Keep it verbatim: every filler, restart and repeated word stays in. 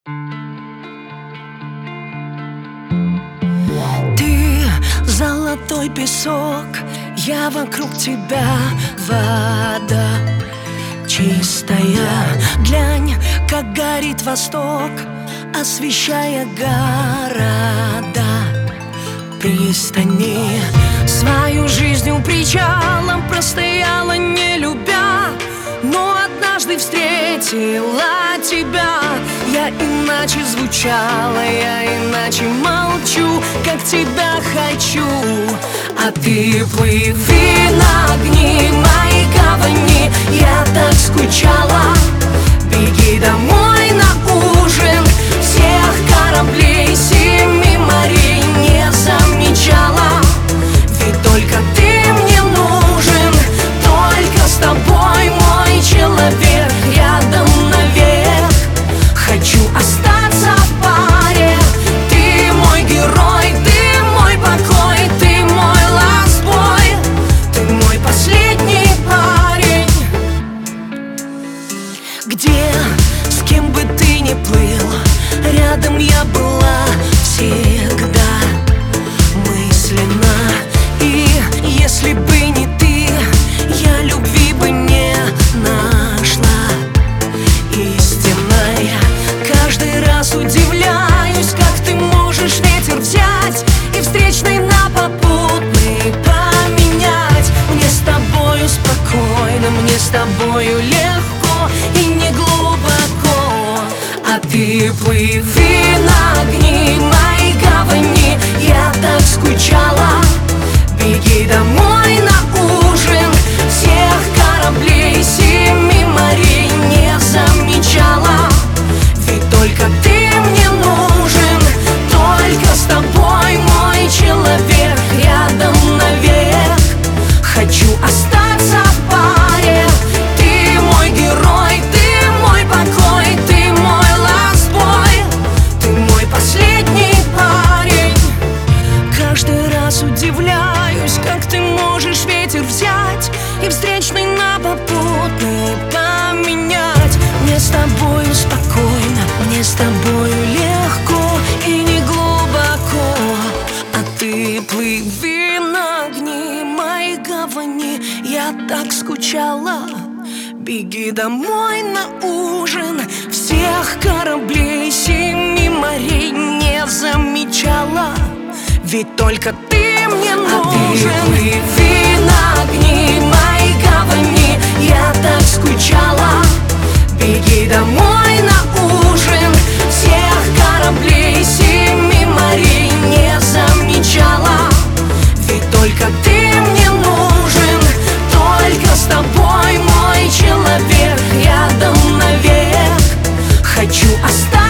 Ты золотой песок, я вокруг тебя вода чистая. Глянь, как горит восток, освещая города. Пристани свою жизнь у причалом простояла, не любя, но однажды встретила тебя. Я иначе звучала, я иначе молчу, как тебя хочу. А ты плыви на огни моей гавани. Я так скучала, беги домой на ужин. Всех кораблей семи морей не замечала, ведь только ты мне нужен. Только с тобой, мой человек, рядом навек. Хочу остаться в паре. Ты мой герой, ты мой покой, ты мой ластбой, ты мой последний парень. Где, с кем бы ты ни плыл, рядом я была всегда мысленно. И если бы не ты, я любви бы не нашла истинной. Каждый раз удивляюсь, как ты можешь ветер взять и встречный на попутный поменять. Мне с тобою спокойно, мне с тобою легко и не глубоко. А ты плыви на огни моей гавани. Я так скучала, беги домой на ужин. Всех кораблей семи морей не замечала, ведь только ты мне нужен. Только с тобой, мой человек, рядом навек. Хочу остаться в паре. Ты мой герой, ты мой покой, ты мой ластбой, ты мой последний парень. Каждый раз удивляюсь, как ты можешь ветер взять и встречный на попутный поменять. Мне с тобою спокойно, мне с тобою легко и не глубоко. А ты плыви на огни моей гавани. Я так скучала, беги домой на ужин. Всех кораблей семи морей не замечала, ведь только ты мне нужен. А ты плыви на огни моей гавани. Я так скучала, беги домой на ужин. Всех кораблей семи морей не замечала, ведь только ты мне нужен. Только с тобой, мой человек, рядом навек. Хочу остаться